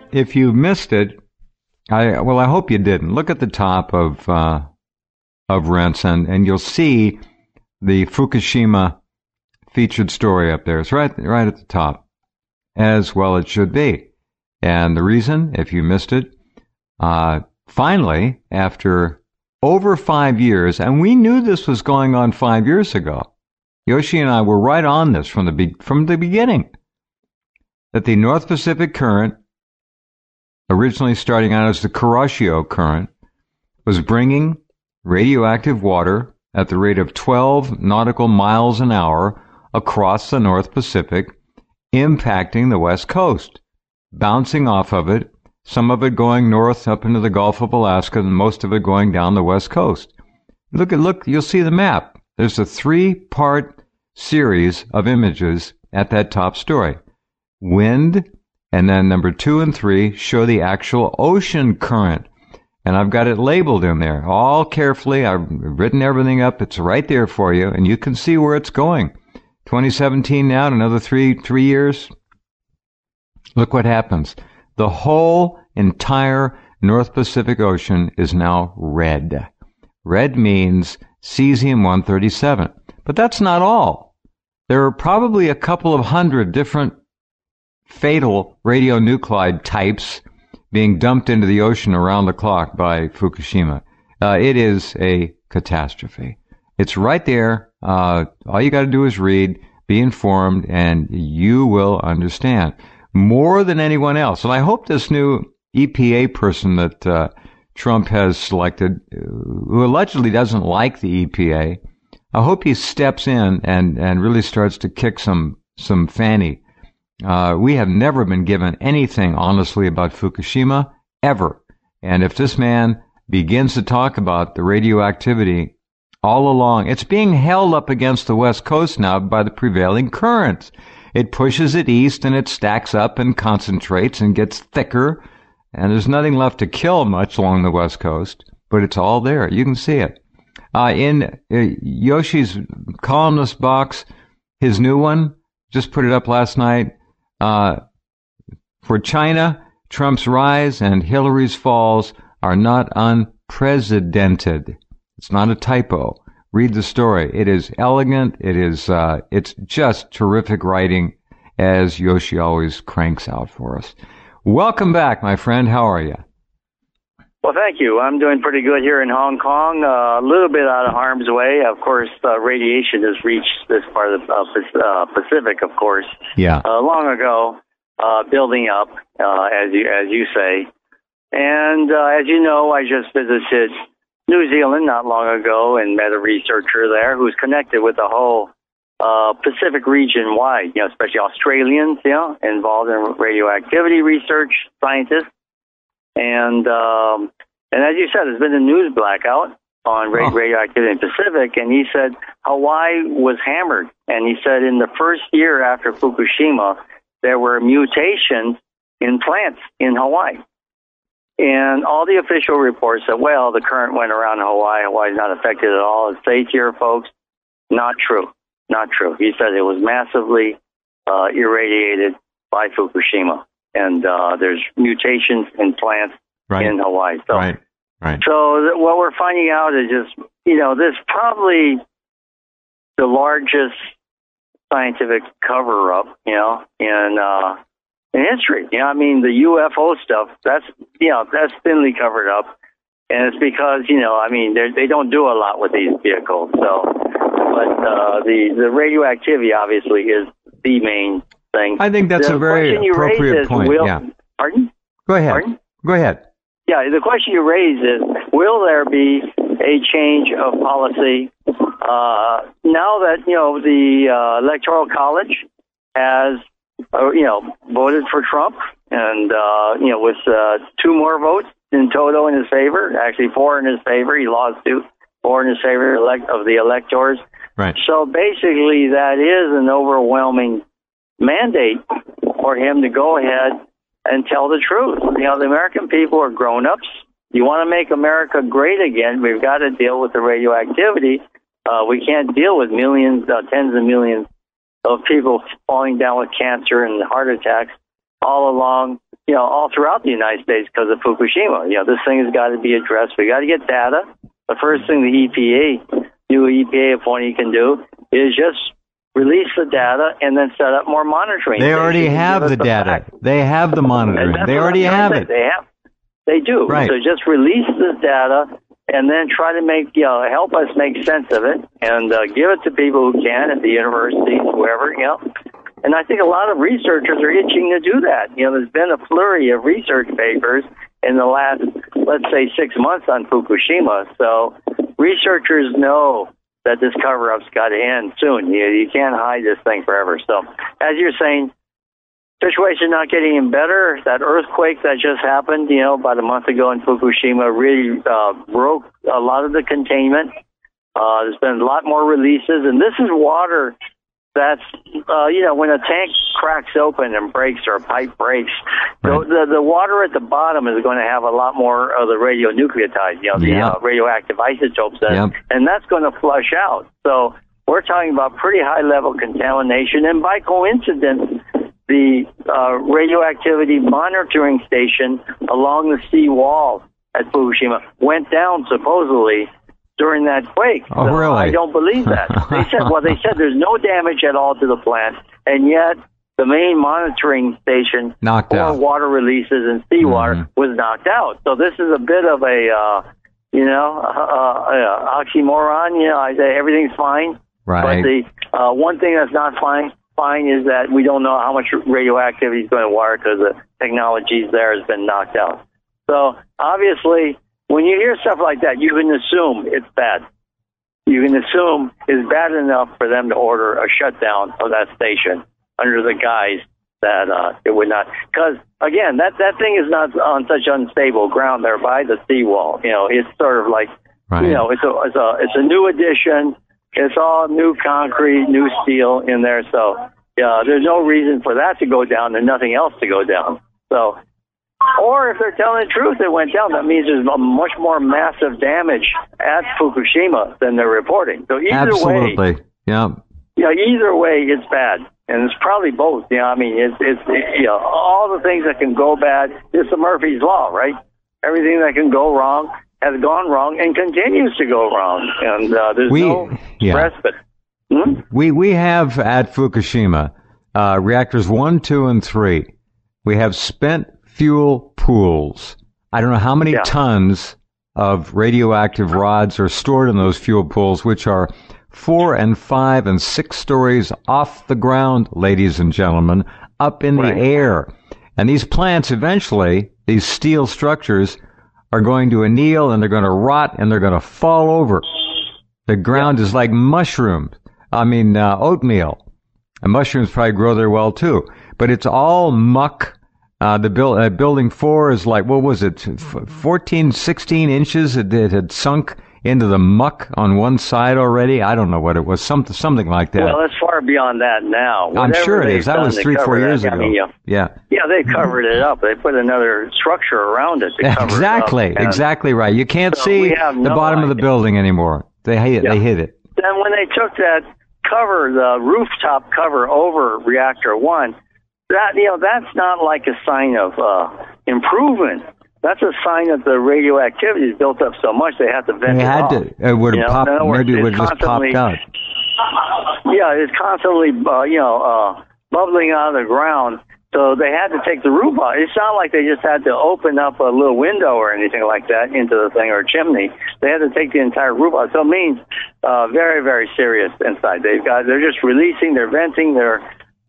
if you missed it, I hope you didn't. Look at the top of Rense, and you'll see the Fukushima featured story up there. It's right at the top, as well it should be. And the reason, if you missed it, finally, after over 5 years, and we knew this was going on 5 years ago, Yoshi and I were right on this from the beginning, that the North Pacific Current, originally starting out as the Kuroshio Current, was bringing radioactive water at the rate of 12 nautical miles an hour across the North Pacific, impacting the West Coast, bouncing off of it, some of it going north up into the Gulf of Alaska, and most of it going down the West Coast. Look, you'll see the map. There's a 3-part series of images at that top story. Wind, and then number 2 and 3 show the actual ocean current. And I've got it labeled in there, all carefully. I've written everything up. It's right there for you, and you can see where it's going. 2017 now, another three years. Look what happens. The whole entire North Pacific Ocean is now red. Red means cesium-137. But that's not all. There are probably a couple of hundred different fatal radionuclide types being dumped into the ocean around the clock by Fukushima. It is a catastrophe. It's right there. All you got to do is read, be informed, and you will understand more than anyone else. And I hope this new EPA person that Trump has selected, who allegedly doesn't like the EPA, I hope he steps in and really starts to kick some fanny. We have never been given anything honestly about Fukushima, ever. And if this man begins to talk about the radioactivity all along, it's being held up against the West Coast now by the prevailing currents. It pushes it east and it stacks up and concentrates and gets thicker. And there's nothing left to kill much along the West Coast, but it's all there. You can see it. In Yoshi's columnist box, his new one, just put it up last night. For China, Trump's rise and Hillary's falls are not unprecedented. It's not a typo. Read the story. It is elegant. It's just terrific writing, as Yoshi always cranks out for us. Welcome back, my friend. How are you? Well, thank you. I'm doing pretty good here in Hong Kong, a little bit out of harm's way. Of course, radiation has reached this part of the Pacific, of course. Yeah. Long ago, building up, as you say. And as you know, I just visited New Zealand not long ago and met a researcher there who's connected with the whole Pacific region wide, especially Australians, involved in radioactivity research, scientists. And as you said, there's been a news blackout on radioactivity in the Pacific, and he said Hawaii was hammered. And he said in the first year after Fukushima, there were mutations in plants in Hawaii. And all the official reports said, well, the current went around Hawaii. Hawaii's not affected at all. It's safe here, folks. Not true. Not true. He said it was massively irradiated by Fukushima. And there's mutations in plants in Hawaii. So, right. So what we're finding out is just, this is probably the largest scientific cover-up, in history. I mean, the UFO stuff, that's thinly covered up. And it's because, they don't do a lot with these vehicles. So, but the radioactivity obviously is the main thing. I think that's a very appropriate point. Pardon? Go ahead. Pardon? Go ahead. Yeah, the question you raise is, will there be a change of policy now that, the Electoral College has, voted for Trump and, with 2 more votes in total in his favor, actually 4 in his favor. He lost 2, 4 in his favor of the electors. Right. So basically that is an overwhelming mandate for him to go ahead and tell the truth. The American people are grown-ups. You want to make America great again, we've got to deal with the radioactivity. We can't deal with millions, tens of millions of people falling down with cancer and heart attacks all along all throughout the United States because of Fukushima. This thing has got to be addressed. We got to get data. The first thing the new EPA appointee can do is just release the data and then set up more monitoring. They already have the data. They have the monitoring. They already have it. They do. Right. So just release this data and then try to help us make sense of it and give it to people who can at the universities, whoever, And I think a lot of researchers are itching to do that. There's been a flurry of research papers in the last, let's say, 6 months on Fukushima. So researchers know that this cover-up's got to end soon. You can't hide this thing forever. So as you're saying, situation not getting any better. That earthquake that just happened, about a month ago in Fukushima really broke a lot of the containment. There's been a lot more releases, and this is water that's, when a tank cracks open and breaks or a pipe breaks, right. the water at the bottom is going to have a lot more of the radionuclides, the radioactive isotopes, and that's going to flush out. So we're talking about pretty high-level contamination, and by coincidence, the radioactivity monitoring station along the sea wall at Fukushima went down, supposedly, during that quake. Oh, so really? I don't believe that. They said there's no damage at all to the plant, and yet the main monitoring station knocked for out. Water releases and seawater was knocked out. So this is a bit of a, oxymoron. I say everything's fine. Right. But the one thing that's not fine is that we don't know how much radioactivity is going to water because the technology there has been knocked out. So obviously, when you hear stuff like that, you can assume it's bad. You can assume it's bad enough for them to order a shutdown of that station under the guise that it would not. Because, again, that thing is not on such unstable ground there by the seawall. It's sort of like, right. It's a new addition. It's all new concrete, new steel in there. So, there's no reason for that to go down and nothing else to go down. So, or if they're telling the truth, it went down. That means there's much more massive damage at Fukushima than they're reporting. So either Absolutely. way, either way, it's bad, and it's probably both. It's all the things that can go bad. It's the Murphy's Law, right? Everything that can go wrong has gone wrong and continues to go wrong, and there's no respite. We have at Fukushima reactors 1, 2, and 3. We have spent fuel pools. I don't know how many tons of radioactive rods are stored in those fuel pools, which are 4 and 5 and 6 stories off the ground, ladies and gentlemen, up in the air. And these plants eventually, these steel structures, are going to anneal and they're going to rot and they're going to fall over. The ground is like mushrooms. Oatmeal. And mushrooms probably grow there well too. But it's all muck. The building 4 is like, what was it, 14, 16 inches? It had sunk into the muck on one side already. I don't know what it was, something like that. Well, it's far beyond that now. I'm sure it is. That was 3-4 years ago. Yeah, they covered it up. They put another structure around it to cover it up. Exactly right. You can't see the bottom of the building anymore. They hid it. Then when they took that cover, the rooftop cover over reactor 1, that's not like a sign of improvement. That's a sign that the radioactivity is built up so much they have to vent it off. It would have popped. Maybe it would have just popped out. Yeah, it's constantly bubbling out of the ground. So they had to take the roof off. It's not like they just had to open up a little window or anything like that into the thing or a chimney. They had to take the entire roof off. So it means very, very serious inside. They're just releasing, they're venting, they're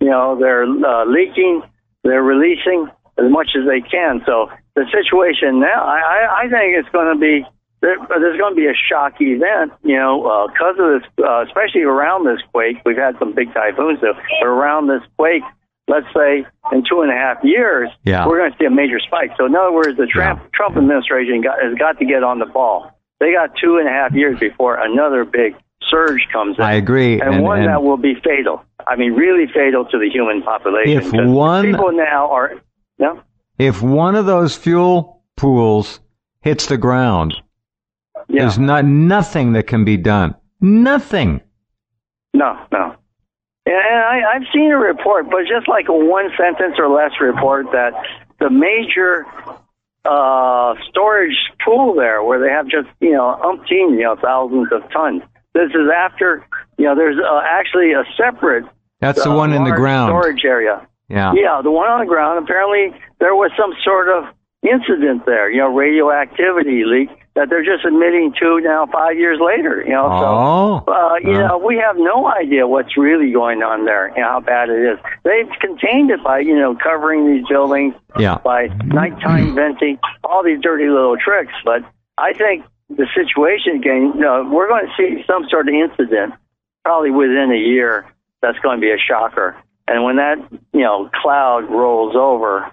leaking, they're releasing as much as they can. So the situation now, I think it's going to be, there's going to be a shock event, because of this, especially around this quake. We've had some big typhoons, but around this quake, let's say in 2.5 years, we're going to see a major spike. So in other words, the Trump administration has got to get on the ball. They got 2.5 years before another big surge comes in. I agree. And one that will be fatal. Really fatal to the human population. People now are... No? If one of those fuel pools hits the ground, there's nothing that can be done. Nothing. No. And I've seen a report, but just like a one sentence or less report that the major storage pool there, where they have just umpteen thousands of tons. This is after there's actually a separate. That's the one in the ground storage area. Yeah. Yeah, the one on the ground. Apparently, there was some sort of incident there, radioactivity leak that they're just admitting to now 5 years later, we have no idea what's really going on there, how bad it is. They've contained it by, covering these buildings, by nighttime venting, all these dirty little tricks. But I think the situation again, we're going to see some sort of incident probably within a year that's going to be a shocker. And when that, cloud rolls over,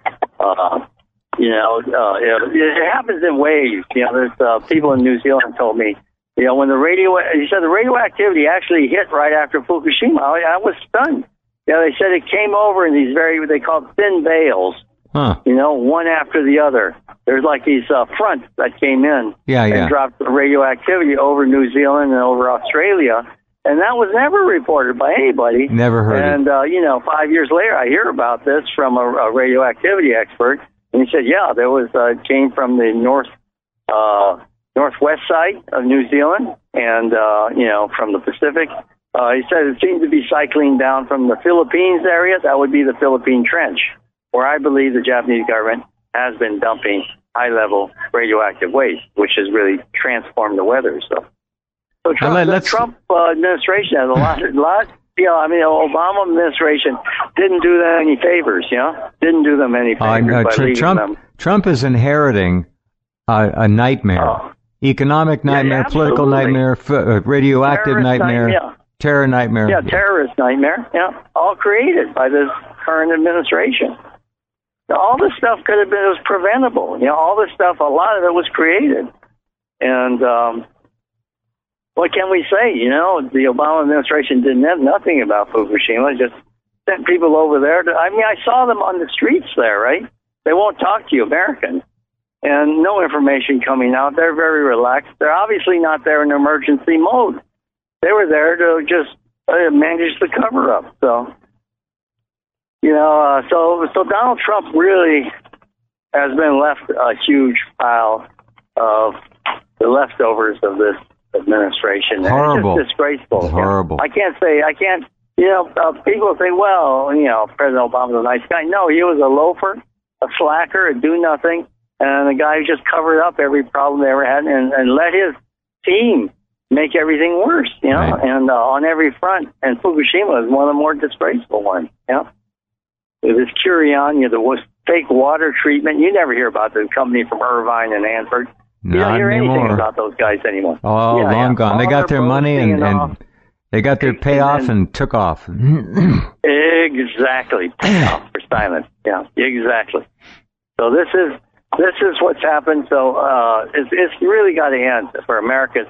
it happens in waves. There's people in New Zealand told me, when the radioactivity actually hit right after Fukushima, I was stunned. They said it came over in these they call it thin veils, one after the other. There's like these fronts that came in and dropped the radioactivity over New Zealand and over Australia. And that was never reported by anybody. Never heard it. And, 5 years later, I hear about this from a radioactivity expert. And he said, there was came from the northwest side of New Zealand and, from the Pacific. He said it seemed to be cycling down from the Philippines area. That would be the Philippine Trench, where I believe the Japanese government has been dumping high-level radioactive waste, which has really transformed the weather. So the Trump administration has a lot. The Obama administration didn't do them any favors. Didn't do them any favors by leaving them. Trump is inheriting a nightmare, economic nightmare, political nightmare, radioactive terrorist nightmare, terror nightmare. Yeah, terrorist nightmare. Yeah, all created by this current administration. All this stuff could have been, it was preventable. All this stuff, a lot of it was created. And what can we say? The Obama administration didn't have nothing about Fukushima, just sent people over there. I saw them on the streets there, right? They won't talk to you, Americans. And no information coming out. They're very relaxed. They're obviously not there in emergency mode. They were there to just manage the cover-up. So, so Donald Trump really has been left a huge pile of the leftovers of this administration. Horrible. It's just disgraceful. Horrible. I can't, people think, President Obama's a nice guy. No, he was a loafer, a slacker, a do-nothing, and a guy who just covered up every problem they ever had and let his team make everything worse, right. And on every front. And Fukushima is one of the more disgraceful ones, This Curion, the fake water treatment. You never hear about the company from Irvine and Hanford. You don't hear anything about those guys anymore. Oh, long gone. They got their money and they got their payoff and took off. Exactly. Payoff for silence. Yeah, exactly. So this is what's happened. So it's really got to end for Americans.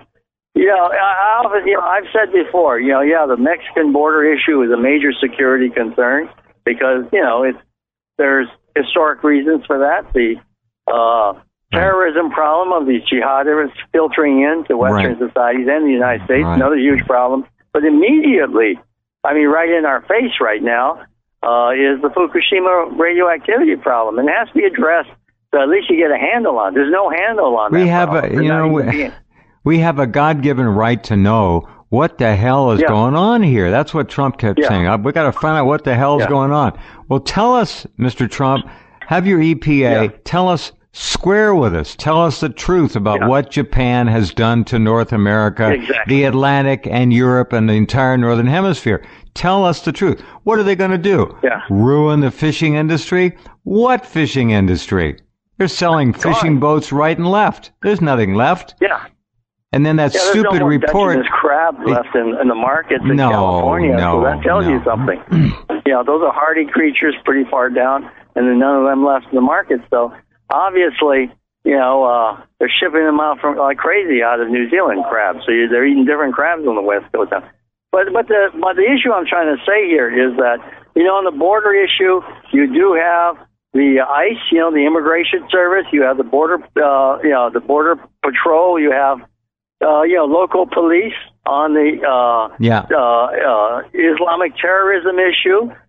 I've said before, the Mexican border issue is a major security concern because, there's historic reasons for that. The terrorism problem of these jihadists filtering into Western societies and the United States, another huge problem. But immediately, right in our face right now, is the Fukushima radioactivity problem. And it has to be addressed so at least you get a handle on it. There's no handle on that. We have a God-given right to know what the hell is going on here. That's what Trump kept saying. We got to find out what the hell is going on. Well, tell us, Mr. Trump, have your EPA, tell us, square with us. Tell us the truth about what Japan has done to North America, the Atlantic and Europe and the entire Northern Hemisphere. Tell us the truth. What are they going to do? Ruin the fishing industry? What fishing industry? They're selling fishing boats right and left. There's nothing left. And then that stupid report. There's crab left in the markets in California, so that tells you something. Those are hardy creatures pretty far down, and then none of them left in the market. So obviously, they're shipping them out from like crazy out of New Zealand crabs. So they're eating different crabs on the West Coast now. But the issue I'm trying to say here is that on the border issue, you do have the ICE, the Immigration Service. You have the border, the Border Patrol. You have local police on the Islamic terrorism issue.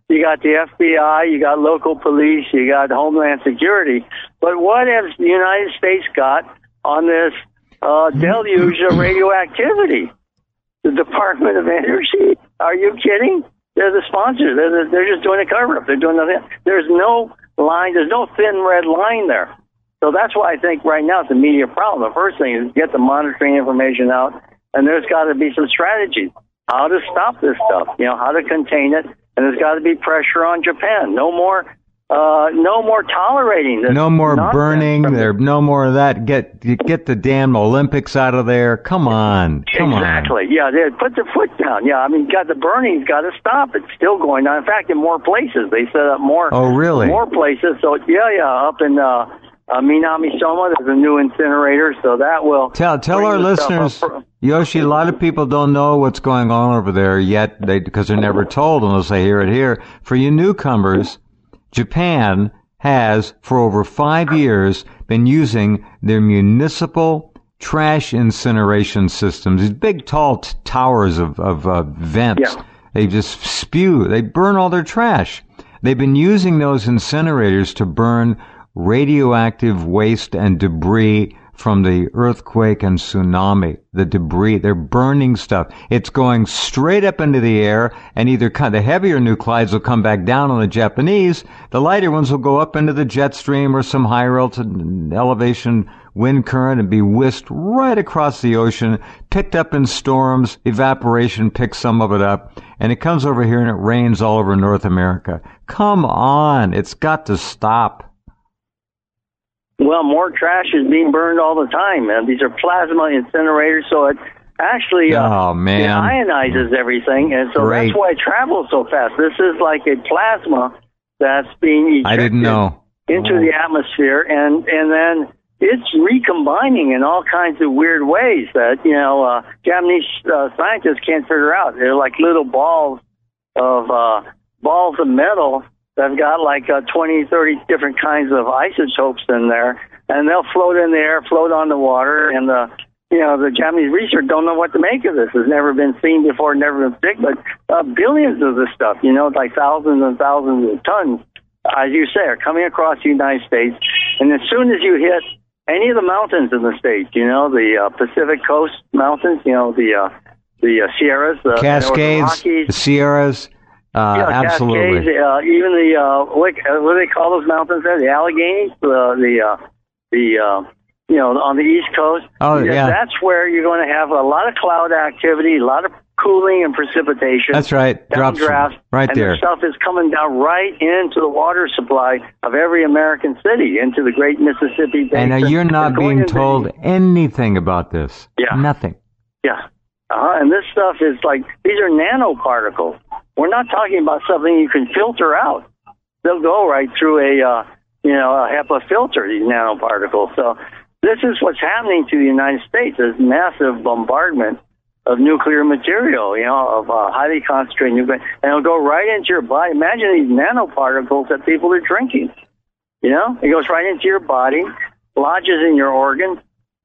you got the FBI, you got local police, you got Homeland Security. But what has the United States got on this deluge of radioactivity? The Department of Energy? Are you kidding? They're the sponsors. They're just doing a cover-up. They're doing nothing. There's no line. There's no thin red line there. So that's why I think right now it's a media problem. The first thing is get the monitoring information out, and there's got to be some strategies how to stop this stuff. How to contain it, and there's got to be pressure on Japan. No more tolerating this. No more burning. No more of that. Get the damn Olympics out of there. Come on. Exactly. Yeah, they put their foot down. Yeah, I mean, the burning's got to stop. It's still going on. In fact, in more places, they set up more. Oh, really? More places. So up in Minami Soma, there's a new incinerator. So that will tell our listeners, Yoshi. A lot of people don't know what's going on over there yet, because they're never told unless they hear it here. For you newcomers, Japan has, for over 5 years, been using their municipal trash incineration systems, these big, tall towers of vents. Yeah. They just they burn all their trash. They've been using those incinerators to burn radioactive waste and debris from the earthquake and tsunami. The debris, they're burning stuff. It's going straight up into the air, and either the heavier nuclides will come back down on the Japanese, the lighter ones will go up into the jet stream or some higher elevation wind current and be whisked right across the ocean, picked up in storms, evaporation picks some of it up, and it comes over here and it rains all over North America. Come on, it's got to stop. Well, more trash is being burned all the time. These are plasma incinerators, so it actually it ionizes everything, and so that's why it travels so fast. This is like a plasma that's being ejected into the atmosphere, and then it's recombining in all kinds of weird ways that Japanese scientists can't figure out. They're like little balls of metal. They've got like 20, 30 different kinds of isotopes in there, and they'll float in the air, float on the water, and the Japanese researchers don't know what to make of this. It's never been seen before, never been seen, but billions of this stuff, like thousands and thousands of tons, as you say, are coming across the United States, and as soon as you hit any of the mountains in the States, the Pacific Coast mountains, the Sierras, the Cascades, the Sierras. Absolutely. Cascades, even what do they call those mountains there? The Alleghenies, on the East Coast. Oh, yeah. That's where you're going to have a lot of cloud activity, a lot of cooling and precipitation. That's right. Drops right there. And the stuff is coming down right into the water supply of every American city, into the Great Mississippi Basin. And you're not being told anything about this. Yeah. Nothing. Yeah. And this stuff is like, these are nanoparticles. We're not talking about something you can filter out. They'll go right through a HEPA filter, these nanoparticles. So this is what's happening to the United States, this massive bombardment of nuclear material, of highly concentrated nuclear, and it'll go right into your body. Imagine these nanoparticles that people are drinking. It goes right into your body, lodges in your organs.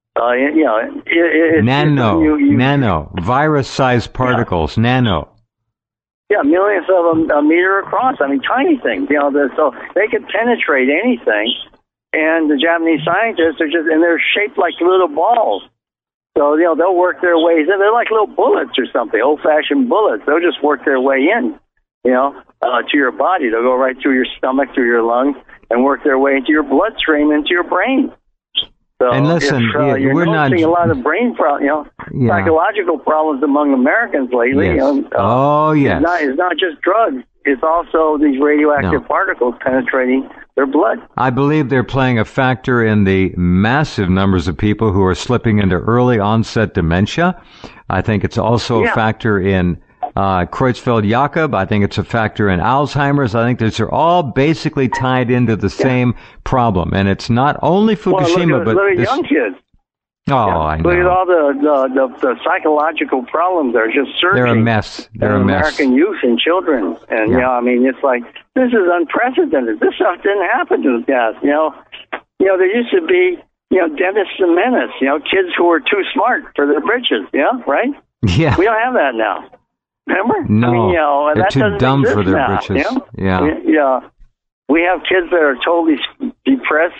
Nano, virus-sized particles, nano. Yeah, millions of them a meter across. I mean, tiny things. So they can penetrate anything. And the Japanese scientists they're shaped like little balls. So they'll work their ways in. They're like little bullets or something, old-fashioned bullets. They'll just work their way in, to your body. They'll go right through your stomach, through your lungs, and work their way into your bloodstream, into your brain. So and listen, we're not seeing a lot of brain problems, psychological problems among Americans lately. Yes. It's not just drugs. It's also these radioactive particles penetrating their blood. I believe they're playing a factor in the massive numbers of people who are slipping into early onset dementia. I think it's also a factor in Creutzfeldt-Jakob. I think it's a factor in Alzheimer's. I think these are all basically tied into the same problem. And it's not only Fukushima, but look at young kids. Oh, I know. Look at all the psychological problems that are just surging. They're a mess. They're a mess. American youth and children. And, it's like, this is unprecedented. This stuff didn't happen in the past. There used to be, Dennis the Menace, kids who were too smart for their britches, right? Yeah. We don't have that now. Remember? No, I mean, you know, they're that too doesn't dumb exist for their now, britches. you know? Yeah. Yeah. We have kids that are totally depressed,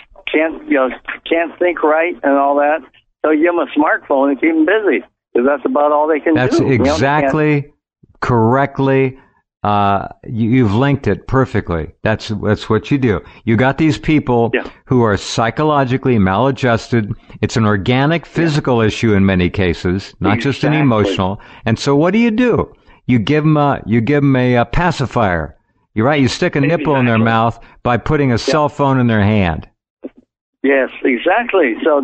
can't think right and all that. So you give them a smartphone and keep them busy, because that's about all they can That's do. exactly, correctly. You've linked it perfectly. That's what you do. You got these people who are psychologically maladjusted. It's an organic, physical issue in many cases, not just an emotional. And so, what do? You give them a pacifier. You're right. You stick a nipple in their mouth by putting a cell phone in their hand. Yes, exactly. So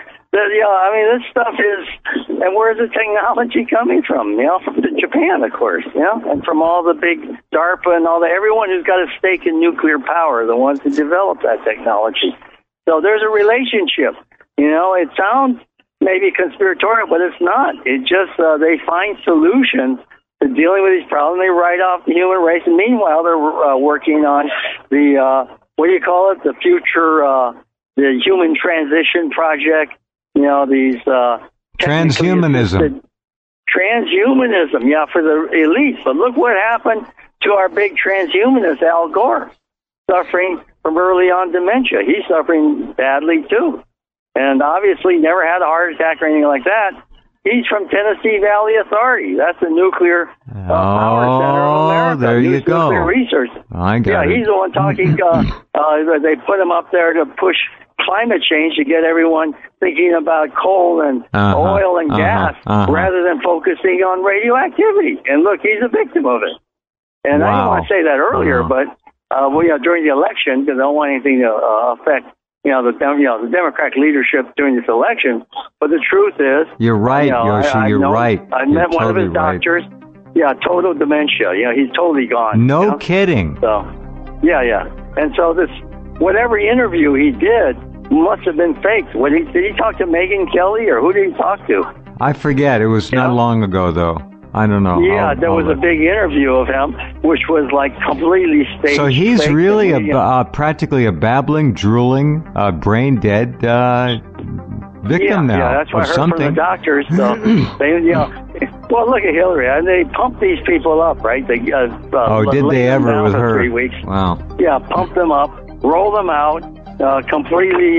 I mean, this stuff is, and where's the technology coming from? You know, from Japan, of course, you know, and from all the big DARPA and all that, everyone who's got a stake in nuclear power, the ones who developed that technology. So there's a relationship. You know, it sounds maybe conspiratorial, but it's not. It just, they find solutions to dealing with these problems. They write off the human race, and meanwhile, they're working on the, what do you call it? The future, the human transition project. You know, these transhumanism. Transhumanism, yeah, for the elites. But look what happened to our big transhumanist, Al Gore, suffering from early on dementia. He's suffering badly, too. And obviously never had a heart attack or anything like that. He's from Tennessee Valley Authority. That's the nuclear power center of America. There you go. Nuclear research. I got it. He's the one talking. They put him up there to push climate change to get everyone thinking about coal and oil and gas rather than focusing on radioactivity. And look, he's a victim of it. And I didn't want to say that earlier, but during the election, because I don't want anything to affect the Democratic leadership during this election. But the truth is, you're right, Yoshi. You're right. I met one of his doctors. Yeah, total dementia. He's totally gone. No kidding. So, yeah. And so this, whatever interview he did must have been faked. Did he talk to Megyn Kelly, or who did he talk to? I forget. It was not long ago, though. I don't know. Yeah, there was a big interview of him, which was like completely staged. So he's really practically a babbling, drooling, brain dead victim now. Yeah, that's what I heard something. from the doctors. So well, look at Hillary. They pump these people up, right? They did they ever with her? 3 weeks. Wow. Yeah, pump them up, roll them out, completely,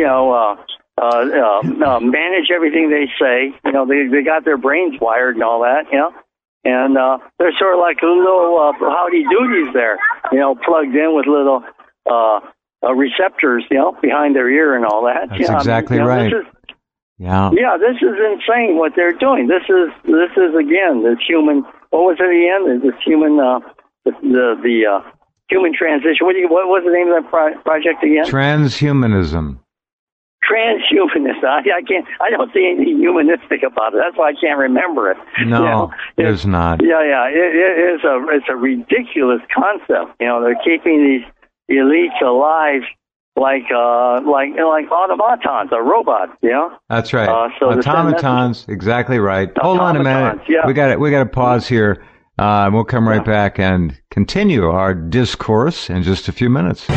manage everything they say. They got their brains wired and all that. And they're sort of like little howdy doodies there, plugged in with little receptors, behind their ear and all that. That's exactly right. This is insane what they're doing. This is again this human. What was it again? This human the human transition. What was the name of that project again? Transhumanism. Transhumanist. I don't see anything humanistic about it. That's why I can't remember it. No, there's not. It's a ridiculous concept. They're keeping these elites alive like automatons or robots. That's right. So automatons. Exactly right. Hold on a minute. Yeah. We got to pause here. We'll come right back and continue our discourse in just a few minutes.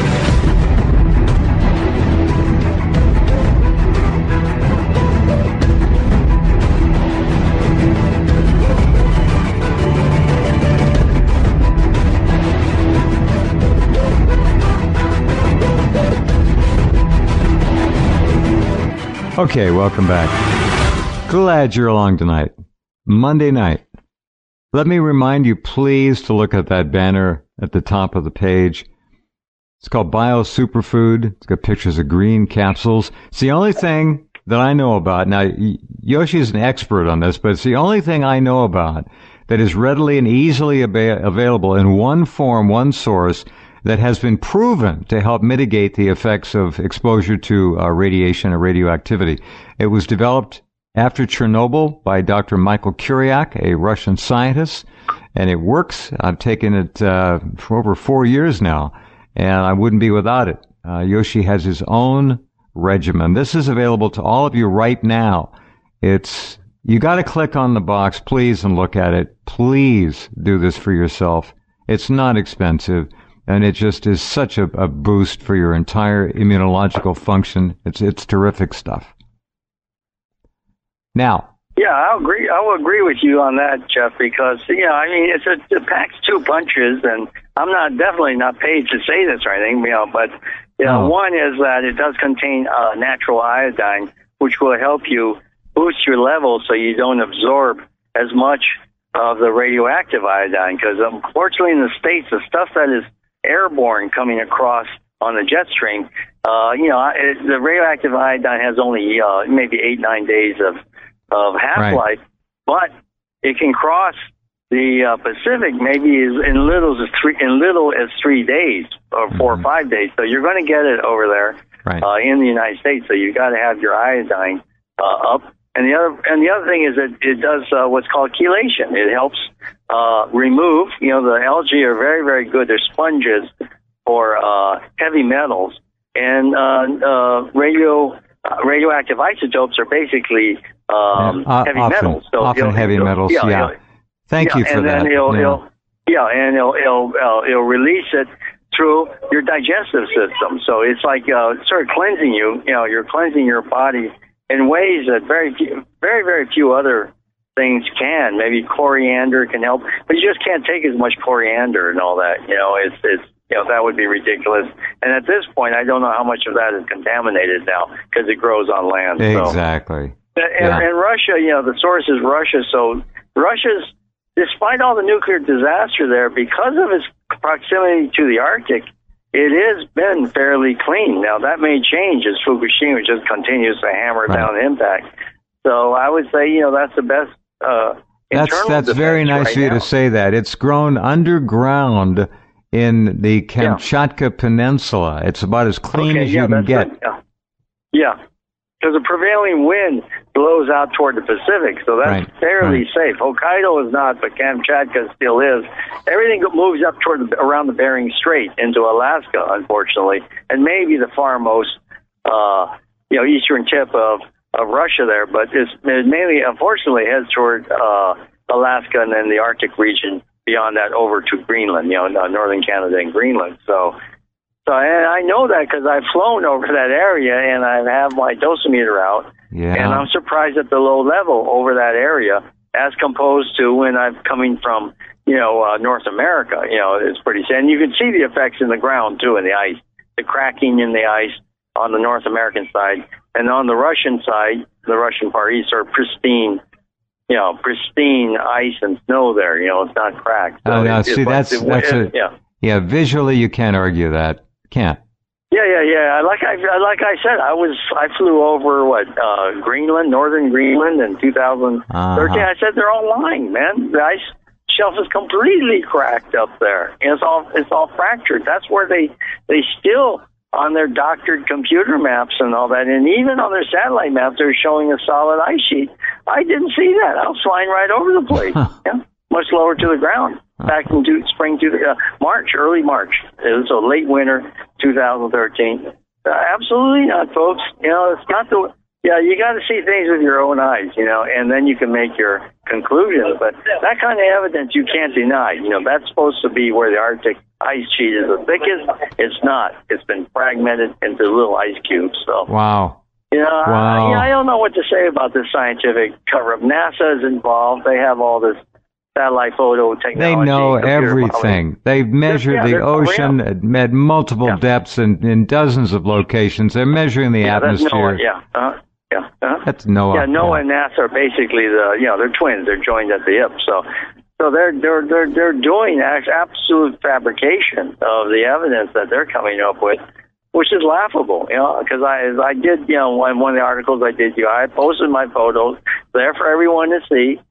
Okay, welcome back. Glad you're along tonight. Monday night. Let me remind you, please, to look at that banner at the top of the page. It's called Bio Superfood. It's got pictures of green capsules. It's the only thing that I know about. Now, Yoshi's an expert on this, but it's the only thing I know about that is readily and easily available in one form, one source, that has been proven to help mitigate the effects of exposure to radiation or radioactivity. It was developed after Chernobyl by Dr. Michael Kuryak, a Russian scientist, and it works. I've taken it for over 4 years now, and I wouldn't be without it. Yoshi has his own regimen. This is available to all of you right now. You got to click on the box, please, and look at it. Please do this for yourself. It's not expensive. And it just is such a boost for your entire immunological function. It's terrific stuff. Now, Yeah, I agree. I will agree with you on that, Jeff, because I mean, it packs two punches, and I'm definitely not paid to say this or anything, but one is that it does contain natural iodine, which will help you boost your levels so you don't absorb as much of the radioactive iodine. Because unfortunately, in the States, the stuff that is airborne coming across on the jet stream, the radioactive iodine has only maybe 8-9 days of half-life, but it can cross the Pacific maybe in little as 3 days or 4 or 5 days. So you're going to get it over there in the United States. So you got to have your iodine up. And the other thing is that it does what's called chelation. It helps remove. The algae are very, very good. They're sponges for heavy metals, and radioactive isotopes are basically heavy metals. So often heavy metals. Yeah. Thank you for that. And it'll release it through your digestive system. So it's like sort of cleansing you. You're cleansing your body in ways that very, very few other things can. Maybe coriander can help, but you just can't take as much coriander and all that. It's that would be ridiculous. And at this point, I don't know how much of that is contaminated now because it grows on land. Exactly. And Russia, the source is Russia. So Russia's, despite all the nuclear disaster there, because of its proximity to the Arctic, it has been fairly clean. Now, that may change as Fukushima just continues to hammer down impact. So I would say, that's the best That's very nice of you to say that. It's grown underground in the Kamchatka Peninsula. It's about as clean as you can get. Yeah. Because the prevailing wind blows out toward the Pacific, so that's fairly safe. Hokkaido is not, but Kamchatka still is. Everything moves up around the Bering Strait into Alaska, unfortunately, and maybe the farmost, eastern tip of Russia there. But it mainly, unfortunately, heads toward Alaska and then the Arctic region beyond that over to Greenland, northern Canada and Greenland. So and I know that because I've flown over that area and I have my dosimeter out, and I'm surprised at the low level over that area as composed to when I'm coming from, North America. It's pretty sad. And you can see the effects in the ground too, in the ice, the cracking in the ice on the North American side, and on the Russian side, the Russian Far East are pristine ice and snow there. It's not cracked. So visually you can't argue that. Can't. Yeah. Like I said, I flew over Greenland, northern Greenland in 2013. I said they're all lying, man. The ice shelf is completely cracked up there. And it's all fractured. That's where they still on their doctored computer maps and all that, and even on their satellite maps, they're showing a solid ice sheet. I didn't see that. I was flying right over the place. Much lower to the ground. Back in early March. It was a late winter, 2013. Absolutely not, folks. It's not you got to see things with your own eyes, and then you can make your conclusions. But that kind of evidence you can't deny. That's supposed to be where the Arctic ice sheet is the thickest. It's not. It's been fragmented into little ice cubes. So wow. I don't know what to say about this scientific cover-up. NASA is involved. They have all this satellite photo technology. They know everything. They've measured the ocean at multiple depths in dozens of locations. They're measuring the atmosphere. That's NOAA. Yeah, NOAA and NASA are basically they're twins. They're joined at the hip. So they're doing absolute fabrication of the evidence that they're coming up with, which is laughable. Because I did in one of the articles I did, I posted my photos there for everyone to see.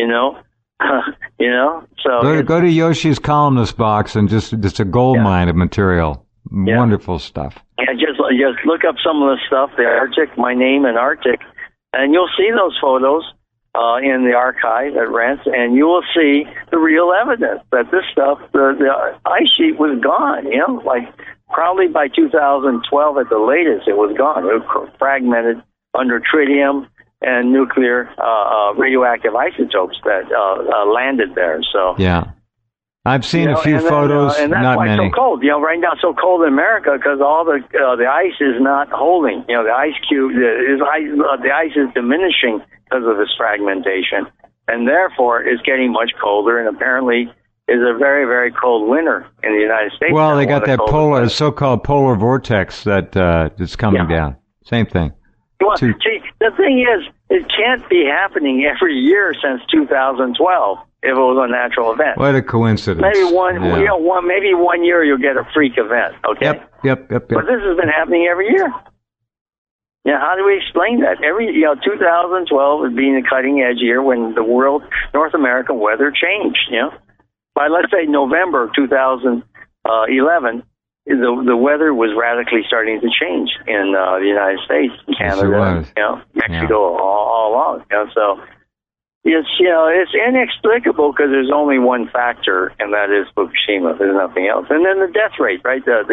So go to Yoshi's columnist box and just a gold mine of material. Wonderful stuff. Yeah, just look up some of the stuff, the Arctic, my name and Arctic, and you'll see those photos in the archive at Rense, and you will see the real evidence that this stuff, the ice sheet was gone. Probably by 2012 at the latest, it was gone. It was fragmented under tritium and nuclear radioactive isotopes that landed there. So I've seen a few photos, and that's not why many. it's so cold. Right now it's so cold in America because all the ice is not holding. The ice cube, the ice is diminishing because of this fragmentation, and therefore it's getting much colder. And apparently, is a very, very cold winter in the United States. Well, they got that so-called polar vortex that is coming down. Same thing. Well, see, the thing is, it can't be happening every year since 2012 if it was a natural event. What a coincidence. Maybe maybe 1 year you'll get a freak event, okay? Yep. But this has been happening every year. How do we explain that? 2012 is being the cutting edge year when the North American weather changed, By, let's say, November 2011, the weather was radically starting to change in the United States, Canada, Mexico, all along. So it's inexplicable because there's only one factor, and that is Fukushima. There's nothing else. And then the death rate, right? The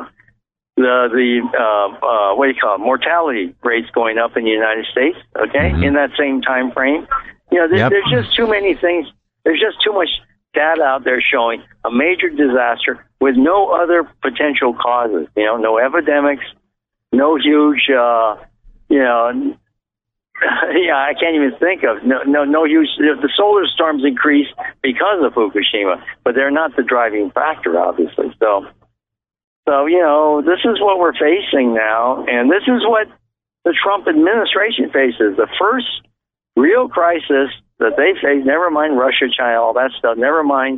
what do you call it? Mortality rates going up in the United States. Okay, in that same time frame. There's just too many things. There's just too much data out there showing a major disaster with no other potential causes. No epidemics, no huge, I can't even think of no huge. The solar storms increase because of Fukushima, but they're not the driving factor, obviously. So this is what we're facing now, and this is what the Trump administration faces. The first real crisis that they face, never mind Russia, China, all that stuff, never mind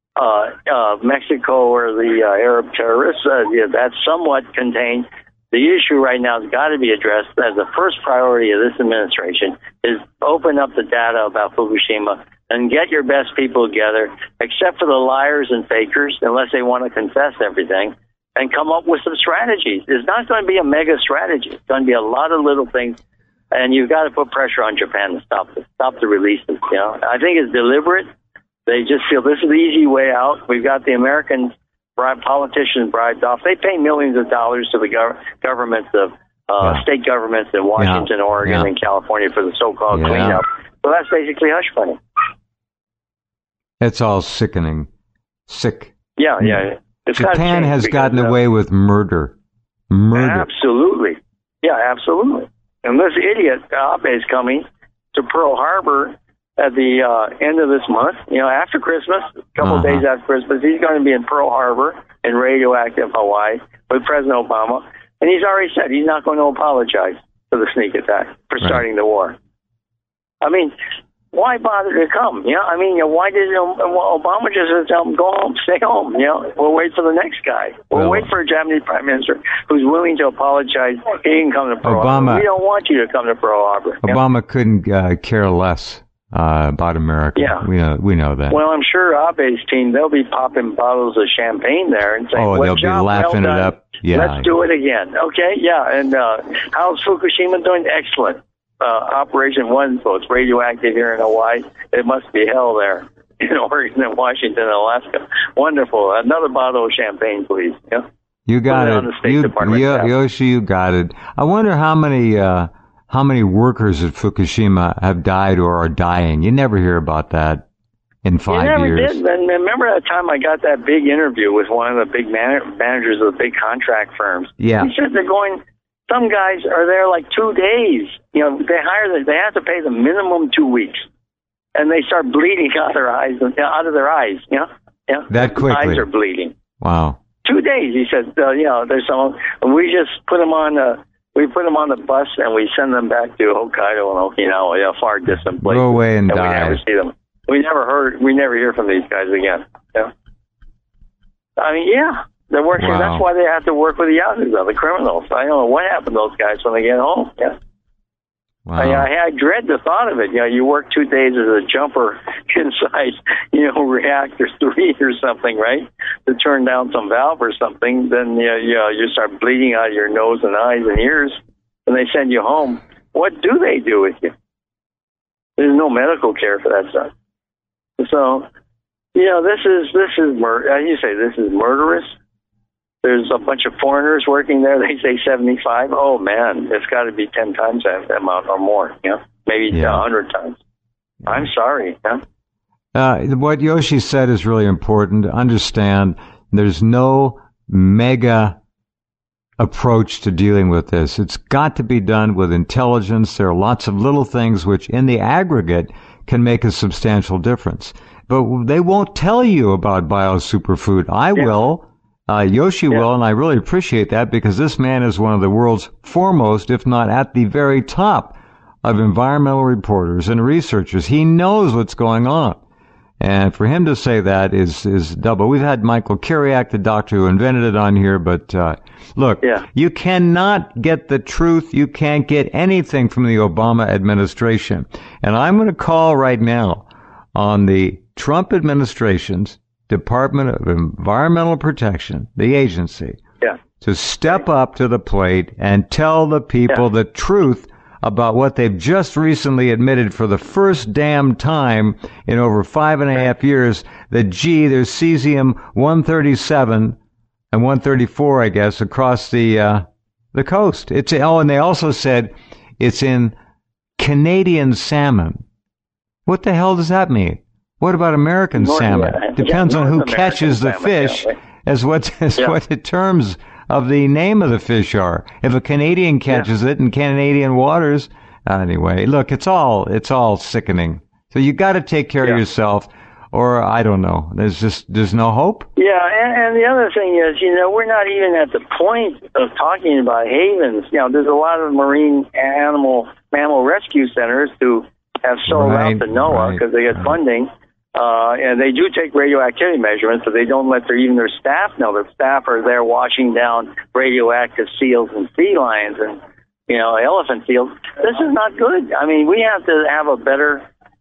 Mexico or the Arab terrorists, that's somewhat contained. The issue right now has got to be addressed as the first priority of this administration is open up the data about Fukushima and get your best people together, except for the liars and fakers, unless they want to confess everything, and come up with some strategies. It's not going to be a mega strategy. It's going to be a lot of little things. And you've got to put pressure on Japan to stop the releases. I think it's deliberate. They just feel this is the easy way out. We've got the American politicians bribed off. They pay millions of dollars to the governments of state governments in Washington, Oregon, and California for the so-called cleanup. So that's basically hush money. It's all sickening. Sick. Yeah. Japan has gotten away with murder. Absolutely. Yeah, absolutely. And this idiot, Abe, is coming to Pearl Harbor at the end of this month, after Christmas, a couple of days after Christmas. He's going to be in Pearl Harbor in radioactive Hawaii with President Obama. And he's already said he's not going to apologize for the sneak attack, for starting the war. I mean, why bother to come? Why did Obama just tell him, go home, stay home? We'll wait for the next guy. We'll wait for a Japanese prime minister who's willing to apologize. He can come to Pearl Harbor. We don't want you to come to Pearl Harbor. Obama couldn't care less about America. Yeah. We know that. Well, I'm sure Abe's team, they'll be popping bottles of champagne there and saying, they'll be laughing it up. Yeah. Let's do it again. Okay, yeah. And how's Fukushima doing? Excellent. Operation One, so it's radioactive here in Hawaii. It must be hell there in Oregon and Washington and Alaska. Wonderful. Another bottle of champagne, please. Yeah. You got it. Yoshi, you got it. I wonder how many workers at Fukushima have died or are dying. You never hear about that in 5 years. You never did. And remember that time I got that big interview with one of the big managers of the big contract firms? Yeah. He said they're going. Some guys are there like 2 days. They have to pay the minimum 2 weeks, and they start bleeding out of their eyes. That quickly. Eyes are bleeding. Wow. 2 days. He said, there's some. We just put them on the bus and we send them back to Hokkaido and Okinawa, far distant places. Go away and die. We never see them. We never hear from these guys again. They're working. Wow. That's why they have to work with the Yakuza, the criminals. I don't know what happened to those guys when they get home. Yeah. Wow. I dread the thought of it. You work 2 days as a jumper inside, reactor 3 or something, right? To turn down some valve or something. Then you start bleeding out of your nose and eyes and ears, and they send you home. What do they do with you? There's no medical care for that stuff. So, this is murder. You say this is murderous. There's a bunch of foreigners working there. They say 75. Oh, man, it's got to be 10 times that amount or more, maybe 100 times. I'm sorry. What Yoshi said is really important to understand. There's no mega approach to dealing with this. It's got to be done with intelligence. There are lots of little things which in the aggregate can make a substantial difference. But they won't tell you about biosuperfood. I will. Yoshi will, and I really appreciate that because this man is one of the world's foremost, if not at the very top, of environmental reporters and researchers. He knows what's going on. And for him to say that is double. We've had Michael Kiriak, the doctor who invented it, on here, but look, you cannot get the truth. You can't get anything from the Obama administration. And I'm going to call right now on the Trump administration's Department of Environmental Protection, the agency, to step up to the plate and tell the people the truth about what they've just recently admitted for the first damn time in over 5.5 years, that, there's cesium-137 and 134, I guess, across the coast. And they also said it's in Canadian salmon. What the hell does that mean? What about American salmon? Depends on who catches the fish as what the terms of the name of the fish are. If a Canadian catches it in Canadian waters, anyway, look, it's all sickening. So you got to take care of yourself, or I don't know. There's no hope. Yeah, and the other thing is, we're not even at the point of talking about havens. There's a lot of marine mammal rescue centers who have sold out to NOAA because they get funding. And they do take radioactivity measurements, but they don't let their staff know. Their staff are there washing down radioactive seals and sea lions and, elephant seals. This is not good. I mean, we have to have a better,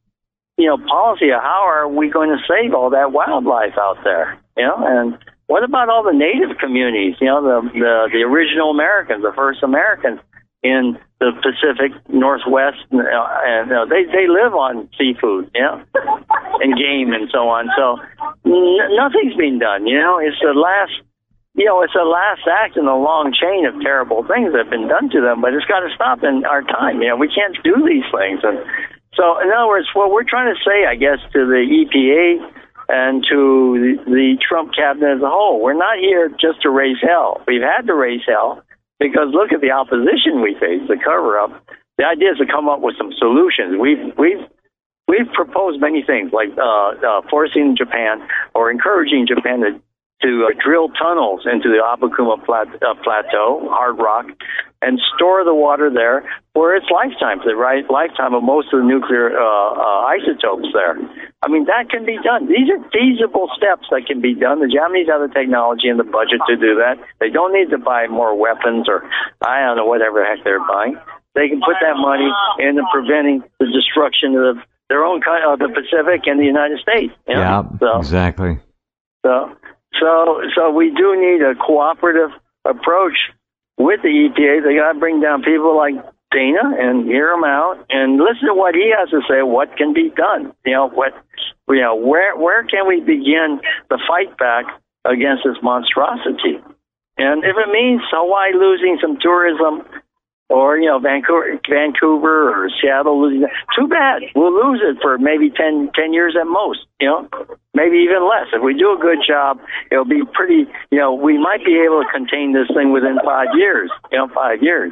policy of how are we going to save all that wildlife out there, and what about all the native communities, the original Americans, the first Americans in the Pacific Northwest, and they live on seafood, and game and so on. So nothing's being done. It's the last act in a long chain of terrible things that have been done to them. But it's got to stop in our time. We can't do these things. And so, in other words, what we're trying to say, I guess, to the EPA and to the Trump cabinet as a whole, we're not here just to raise hell. We've had to raise hell. Because look at the opposition we face, the cover-up. The idea is to come up with some solutions. We've proposed many things, like forcing Japan or encouraging Japan to drill tunnels into the Abukuma Plateau, hard rock, and store the water there for its lifetime, for the lifetime of most of the nuclear isotopes there. I mean, that can be done. These are feasible steps that can be done. The Japanese have the technology and the budget to do that. They don't need to buy more weapons or, I don't know, whatever the heck they're buying. They can put that money into preventing the destruction of their own of the Pacific and the United States. Exactly. So we do need a cooperative approach with the EPA. They got to bring down people like Dana and hear him out and listen to what he has to say. What can be done? Where can we begin the fight back against this monstrosity? And if it means Hawaii losing some tourism, or Vancouver or Seattle losing that, too bad. We'll lose it for maybe 10 years at most. Maybe even less. If we do a good job, it'll be pretty. We might be able to contain this thing within 5 years. 5 years.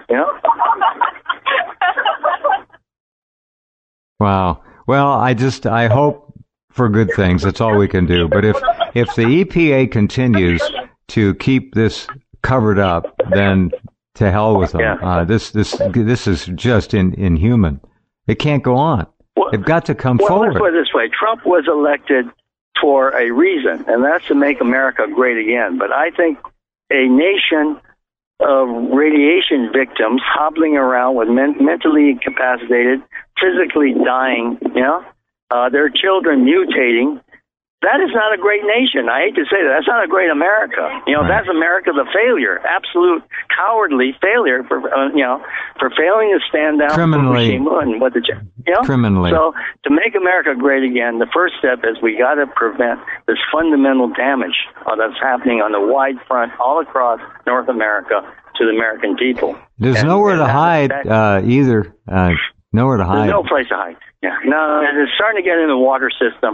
Wow. Well, I hope for good things. That's all we can do. But if the EPA continues to keep this covered up, then to hell with them. This is just inhuman. It can't go on. They've got to come forward. Let's put it this way. Trump was elected for a reason, and that's to make America great again. But I think a nation of radiation victims hobbling around with mentally incapacitated, physically dying, their children mutating, that is not a great nation. I hate to say that. That's not a great America. That's America the failure, absolute cowardly failure for failing to stand down criminally. Criminally. So to make America great again, the first step is we got to prevent this fundamental damage that's happening on the wide front all across North America to the American people. There's nowhere to hide either. Nowhere to hide. There's no place to hide. Yeah. No, it's starting to get in the water system.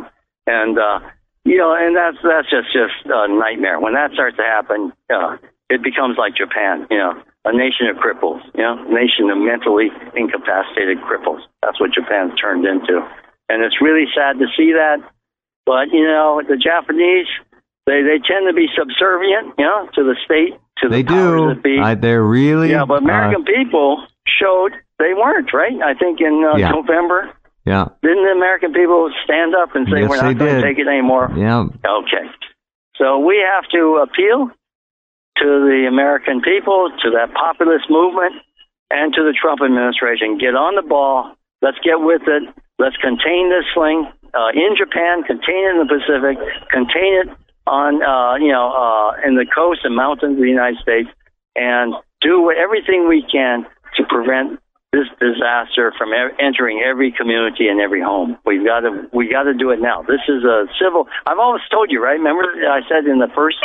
And and that's just a nightmare. When that starts to happen, it becomes like Japan. A nation of cripples. A nation of mentally incapacitated cripples. That's what Japan's turned into, and it's really sad to see that. But the Japanese, they tend to be subservient, to the state, to the powers that be. They're really. Yeah, but American people showed they weren't, right? I think in November. Yeah. Didn't the American people stand up and say, we're not going to take it anymore? Yeah. Okay. So we have to appeal to the American people, to that populist movement, and to the Trump administration. Get on the ball. Let's get with it. Let's contain this thing in Japan, contain it in the Pacific, contain it on, in the coast and mountains of the United States, and do everything we can to prevent this disaster from entering every community and every home. We got to do it now. This is a civil. I've always told you, right? Remember I said in the first,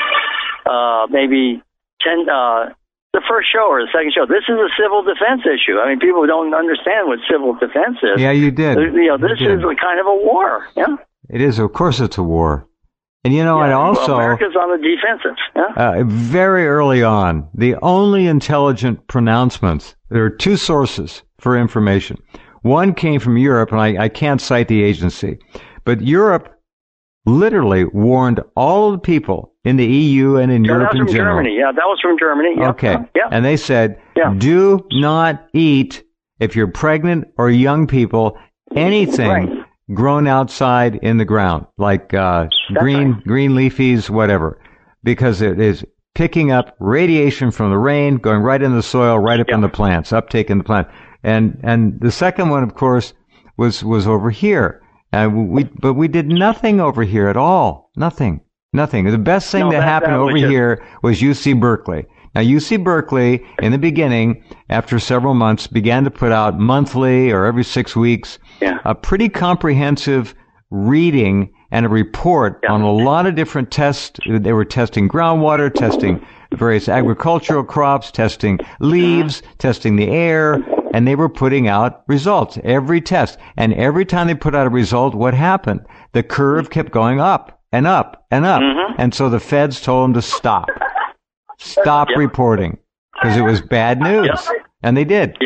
the first show or the second show, this is a civil defense issue. I mean, people don't understand what civil defense is. Yeah, you did. This is a kind of a war. Yeah, it is. Of course, it's a war. And and also America's on the defensive. Yeah? Very early on, the only intelligent pronouncements. There are two sources for information. One came from Europe, and I can't cite the agency, but Europe literally warned all of the people in the EU and in Europe in general. Germany. Yeah, that was from Germany. Yeah. Okay. Yeah. And they said, do not eat, if you're pregnant or young people, anything grown outside in the ground, like green leafies, whatever, because it is picking up radiation from the rain, going right in the soil, right up in the plants, uptake in the plant. And the second one, of course, was over here. But we did nothing over here at all. Nothing. The best thing that happened over here was UC Berkeley. Now, UC Berkeley, in the beginning, after several months, began to put out monthly or every 6 weeks a pretty comprehensive reading and a report on a lot of different tests. They were testing groundwater, testing various agricultural crops, testing leaves, testing the air, and they were putting out results, every test. And every time they put out a result, what happened? The curve kept going up and up and up. Mm-hmm. And so the feds told them to stop reporting, because it was bad news. And they did.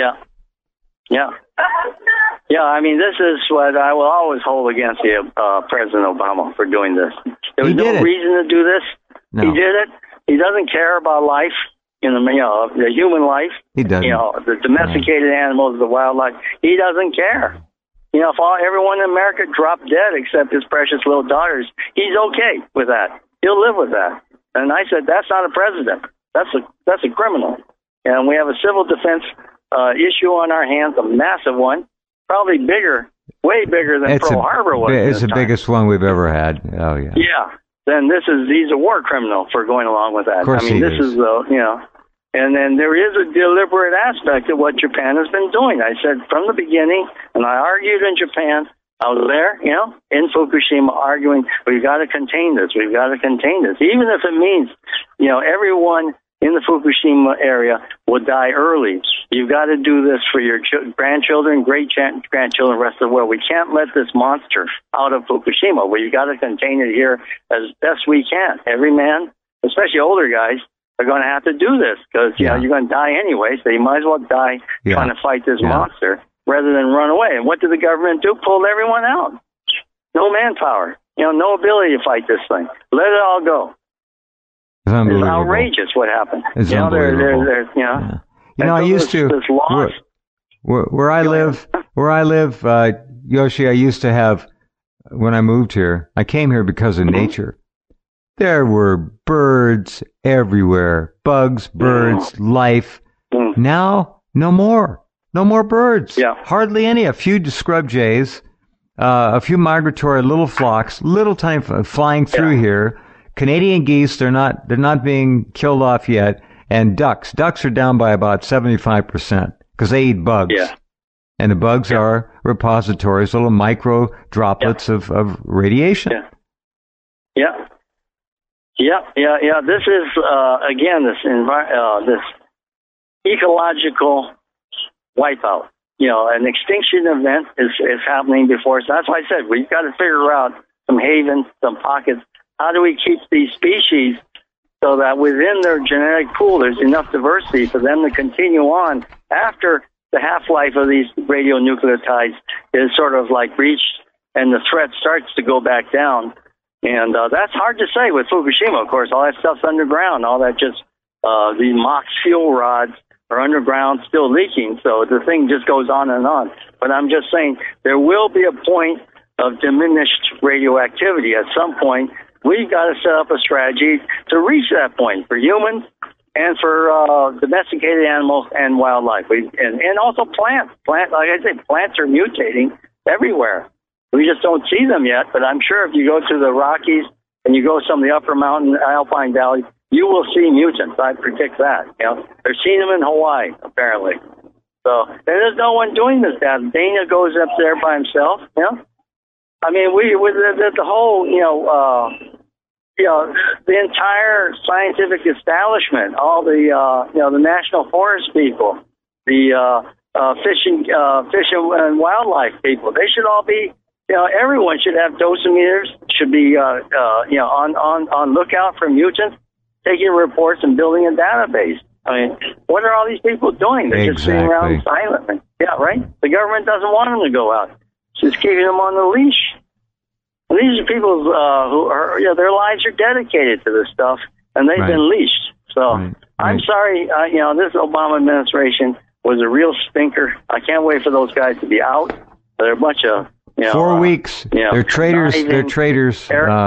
Yeah, I mean, this is what I will always hold against President Obama for doing this. There was no reason to do this. No. He did it. He doesn't care about life, the human life. He doesn't. The domesticated animals, the wildlife. He doesn't care. If everyone in America dropped dead except his precious little daughters, he's okay with that. He'll live with that. And I said, that's not a president. That's a criminal. And we have a civil defense issue on our hands, a massive one, probably bigger, way bigger than Pearl Harbor was. It's the biggest one we've ever had. Oh, yeah. Yeah. Then he's a war criminal for going along with that. Of course this is and then there is a deliberate aspect of what Japan has been doing. I said from the beginning, and I argued in Japan, I was there, in Fukushima arguing, we've got to contain this. We've got to contain this. Even if it means, everyone in the Fukushima area will die early. You've got to do this for your grandchildren, great-grandchildren, the rest of the world. We can't let this monster out of Fukushima. We've got to contain it here as best we can. Every man, especially older guys, are going to have to do this because, you're going to die anyway, so you might as well die trying to fight this monster rather than run away. And what did the government do? Pulled everyone out. No manpower. No ability to fight this thing. Let it all go. It's outrageous what happened. It's unbelievable. I used to where I live, Yoshi. I used to have, when I moved here, I came here because of nature. There were birds everywhere, bugs, birds, life. Now, no more birds. Hardly any. A few scrub jays, a few migratory little flocks, little tiny flying through here. Canadian geese, they're not being killed off yet. And ducks are down by about 75% because they eat bugs. And the bugs are repositories, little micro droplets of radiation. This is, again, this ecological wipeout. An extinction event is happening before us. That's why I said we've got to figure out some havens, some pockets. How do we keep these species so that within their genetic pool there's enough diversity for them to continue on after the half-life of these radionucleotides is sort of like reached and the threat starts to go back down? And that's hard to say with Fukushima, of course. All that stuff's underground. All that just, the MOX fuel rods are underground, still leaking. So the thing just goes on and on. But I'm just saying there will be a point of diminished radioactivity at some point. We've got to set up a strategy to reach that point for humans and for domesticated animals and wildlife. And also plants. Like I said, plants are mutating everywhere. We just don't see them yet, but I'm sure if you go to the Rockies and you go some of the upper mountain alpine valleys, you will see mutants. I predict that. They're seeing them in Hawaii, apparently. So there's no one doing this now. Dana goes up there by himself. I mean, the whole, the entire scientific establishment, all the national forest people, the fish and wildlife people, they should all be, everyone should have dosimeters, should be, on lookout for mutants, taking reports and building a database. I mean, what are all these people doing? They're just sitting around silently. Yeah, right? The government doesn't want them to go out. It's just keeping them on the leash. And these are people who are, their lives are dedicated to this stuff, and they've been leashed. So I'm sorry, this Obama administration was a real stinker. I can't wait for those guys to be out. They're a bunch of, 4 weeks. They're traitors. They're traitors.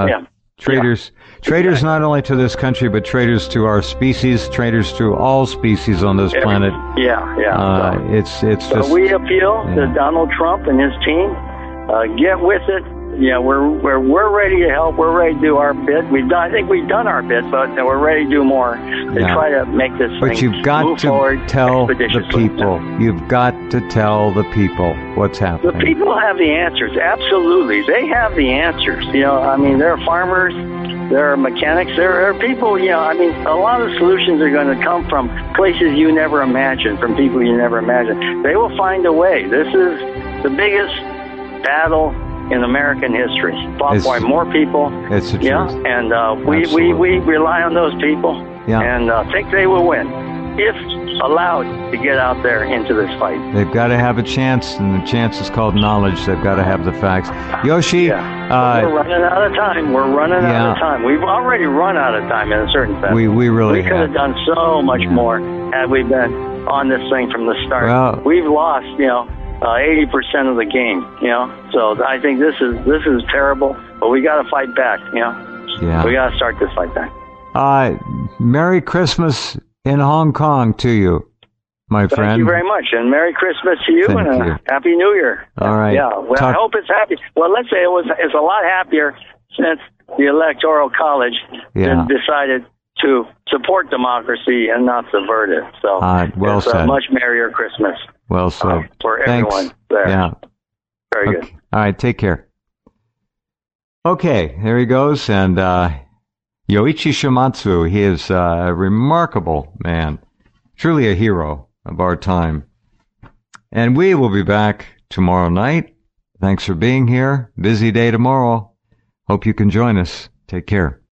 Traitors not only to this country, but traitors to our species, traitors to all species on this planet. It's just. So we appeal to Donald Trump and his team. Get with it. We're ready to help. We're ready to do our bit. I think we've done our bit, but we're ready to do more to try to make this But thing you've got move to forward tell the people. You've got to tell the people what's happening. The people have the answers. Absolutely. They have the answers. I mean, there are farmers, there are mechanics, there are people, I mean, a lot of solutions are going to come from places you never imagined, from people you never imagined. They will find a way. This is the biggest battle in American history, fought by more people. It's the truth. And we rely on those people and think they will win if allowed to get out there into this fight. They've got to have a chance, and the chance is called knowledge. They've got to have the facts. Yoshi, we're running out of time. We're running out of time. We've already run out of time in a certain sense. We really could have done so much more had we been on this thing from the start. Well, we've lost, 80% of the game, So I think this is terrible, but we got to fight back, We got to start this fight back. Merry Christmas in Hong Kong to you, my friend. Thank you very much, and Merry Christmas to you, and a Happy New Year. All right. Yeah, well, I hope it's happy. Well, let's say it's a lot happier since the Electoral College decided to support democracy and not subvert it. So it's a much merrier Christmas. Well said. For everyone there. Yeah. Very good. All right, take care. Okay, there he goes. And Yoichi Shimatsu, he is a remarkable man, truly a hero of our time. And we will be back tomorrow night. Thanks for being here. Busy day tomorrow. Hope you can join us. Take care.